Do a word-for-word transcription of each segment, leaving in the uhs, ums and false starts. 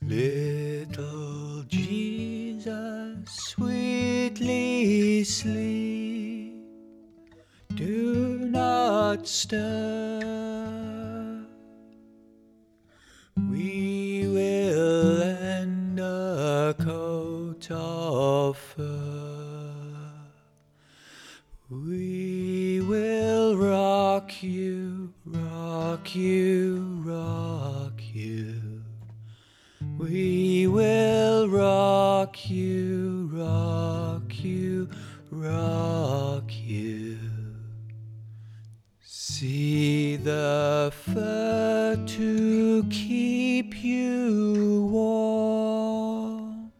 Little Jesus, sweetly sleep, do not stir. We will lend a coat of fur. We will rock you, rock you, rock you. We will rock you, rock you, rock you. See the fur to keep you warm,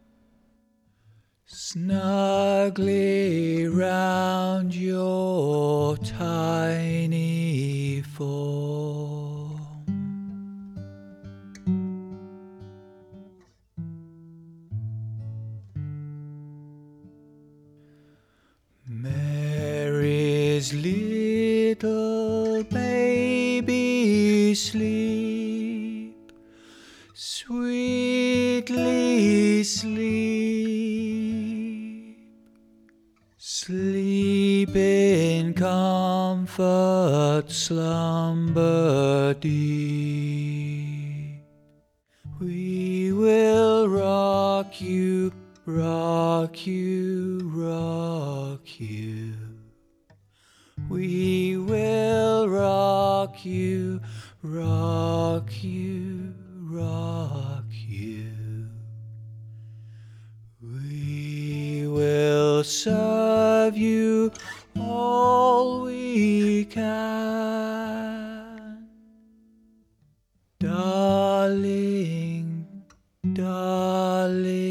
snugly round your tiny form. Mary's little baby sleep, sweetly sleep, sleep in comfort, slumber deep. We will rock you, rock you, rock you. We will rock you, rock you, rock you. We will serve you all we can, darling, darling.